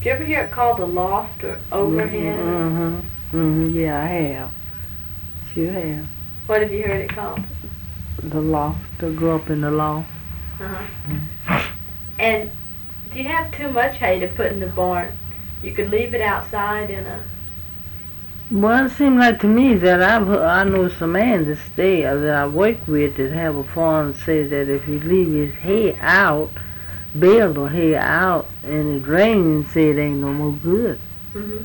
you ever hear it called a loft or overhead? Yeah, I have. Sure have. What have you heard it called? The loft. To go up in the loft. And if you have too much hay to put in the barn, you could leave it outside in a... Well, it seemed like to me that I know some man that I work with that have a farm say that if he leave his hay out, bale or hay out, and it rains, say it ain't no more good. Do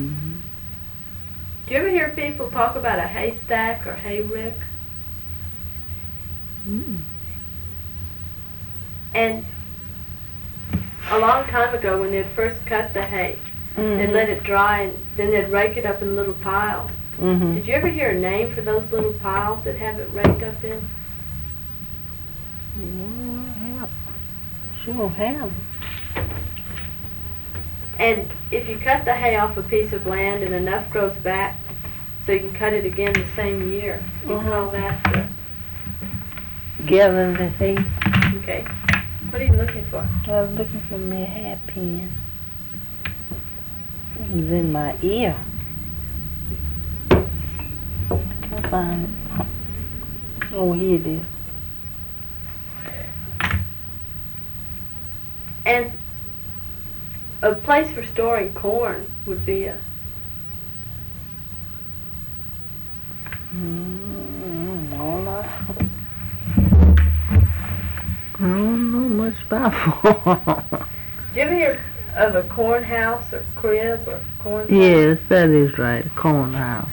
you ever hear people talk about a haystack or hay rick? And a long time ago, when they'd first cut the hay, they'd let it dry, and then they'd rake it up in little piles. Did you ever hear a name for those little piles that have it raked up in? Yeah, I have. Sure have. And if you cut the hay off a piece of land and enough grows back so you can cut it again the same year, you call that the... Gathering the hay. Okay. What are you looking for? I was looking for my hairpin. It was in my ear. I'll find it. Oh, here it is. And a place for storing corn would be a... I don't know much about farm. Did you ever hear of a corn house or crib or corn farm? Yes, that is right. Corn house.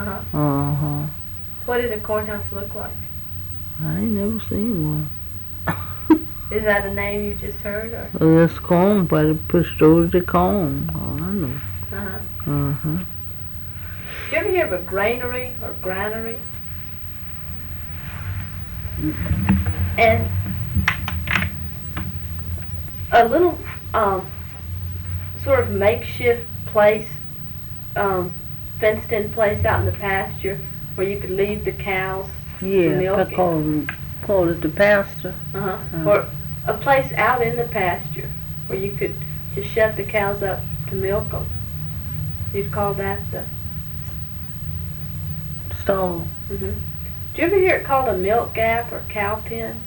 What did a corn house look like? I ain't never seen one. Is that a name you just heard, or? Well, that's corn, but it pushed over the corn. Oh, I know. Did you ever hear of a granary or granary? And a little sort of makeshift place, fenced-in place out in the pasture where you could leave the cows Yeah, I call it the pasture. Or a place out in the pasture where you could just shut the cows up to milk them. You'd call that the... Stall. Do you ever hear it called a milk gap or cow pen?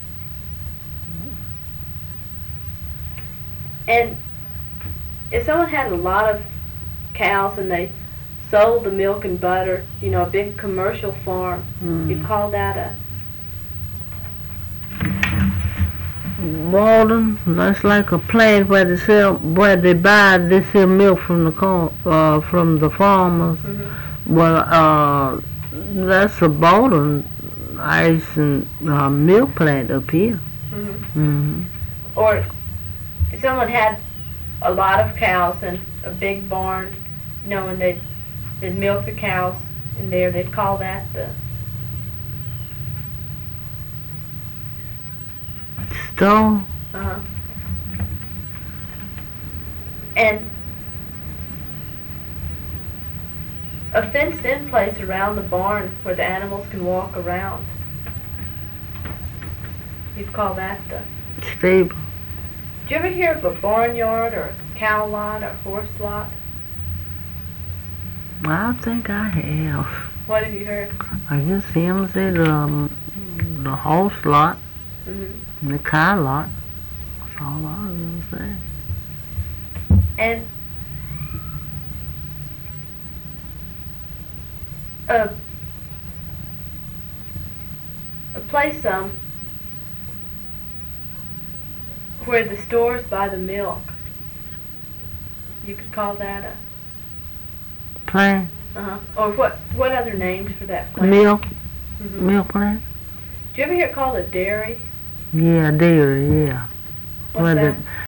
And if someone had a lot of cows and they sold the milk and butter, you know, a big commercial farm, you'd call that a... Walden, that's like a plant where they buy this here milk from the from the farmers. Well, that's a Walden ice and milk plant up here. Or if someone had a lot of cows and a big barn, you know, and they'd milk the cows in there, they'd call that the... Stall. And a fenced-in place around the barn where the animals can walk around. You'd call that the... Stable. Did you ever hear of a barnyard or a cow lot or horse lot? I think I have. What have you heard? I just him say the horse lot and the cow lot. That's all I was gonna say. And a place where the stores buy the milk. You could call that a... Plant. Or what other names for that plant? Milk. Milk plant. Do you ever hear it called a dairy? Yeah, dairy, yeah. What's that?